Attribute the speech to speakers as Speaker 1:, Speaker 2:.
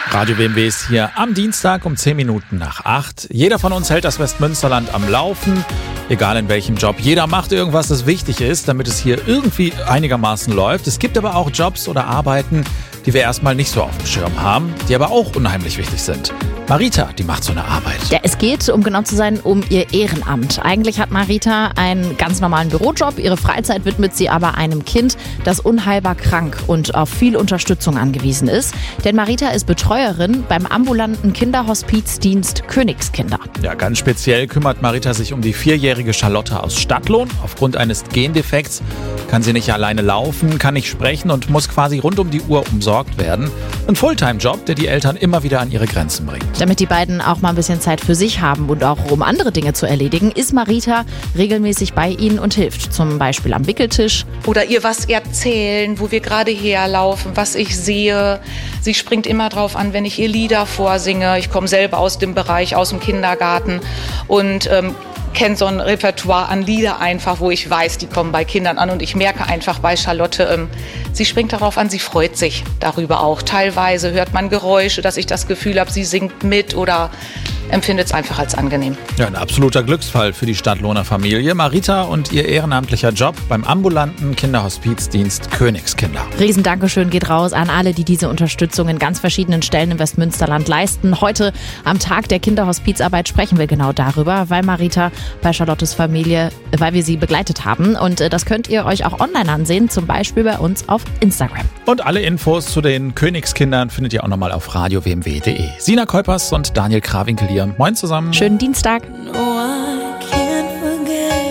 Speaker 1: Radio BMW ist hier am Dienstag um 10 Minuten nach 8. Jeder von uns hält das Westmünsterland am Laufen, egal in welchem Job. Jeder macht irgendwas, das wichtig ist, damit es hier irgendwie einigermaßen läuft. Es gibt aber auch Jobs oder Arbeiten, die wir erstmal nicht so auf dem Schirm haben, die aber auch unheimlich wichtig sind. Marita, die macht so eine Arbeit.
Speaker 2: Ja, es geht, um genau zu sein, um ihr Ehrenamt. Eigentlich hat Marita einen ganz normalen Bürojob. Ihre Freizeit widmet sie aber einem Kind, das unheilbar krank und auf viel Unterstützung angewiesen ist. Denn Marita ist Betreuerin beim ambulanten Kinderhospizdienst Königskinder.
Speaker 1: Ja, ganz speziell kümmert Marita sich um die 4-jährige Charlotte aus Stadtlohn. Aufgrund eines Gendefekts kann sie nicht alleine laufen, kann nicht sprechen und muss quasi rund um die Uhr umsorgt werden. Ein Fulltime-Job, der die Eltern immer wieder an ihre Grenzen bringt.
Speaker 2: Damit die beiden auch mal ein bisschen Zeit für sich haben und auch um andere Dinge zu erledigen, ist Marita regelmäßig bei ihnen und hilft. Zum Beispiel am Wickeltisch.
Speaker 3: Oder ihr was erzählen, wo wir gerade herlaufen, was ich sehe. Sie springt immer drauf an, wenn ich ihr Lieder vorsinge. Ich komme selber aus dem Bereich, aus dem Kindergarten und kenne so ein Repertoire an Lieder einfach, wo ich weiß, die kommen bei Kindern an. Und ich merke einfach bei Charlotte, sie springt darauf an, sie freut sich darüber auch. Teilweise hört man Geräusche, dass ich das Gefühl habe, sie singt mit oder empfindet es einfach als angenehm.
Speaker 1: Ja, ein absoluter Glücksfall für die Stadtlohner Familie. Marita und ihr ehrenamtlicher Job beim ambulanten Kinderhospizdienst Königskinder.
Speaker 2: Riesendankeschön geht raus an alle, die diese Unterstützung in ganz verschiedenen Stellen im Westmünsterland leisten. Heute am Tag der Kinderhospizarbeit sprechen wir genau darüber, weil Marita bei Charlottes Familie, weil wir sie begleitet haben. Und das könnt ihr euch auch online ansehen, zum Beispiel bei uns auf Instagram.
Speaker 1: Und alle Infos zu den Königskindern findet ihr auch nochmal auf radiowmw.de. Sina Keupers und Daniel Krawinkel hier. Moin zusammen.
Speaker 2: Schönen Dienstag.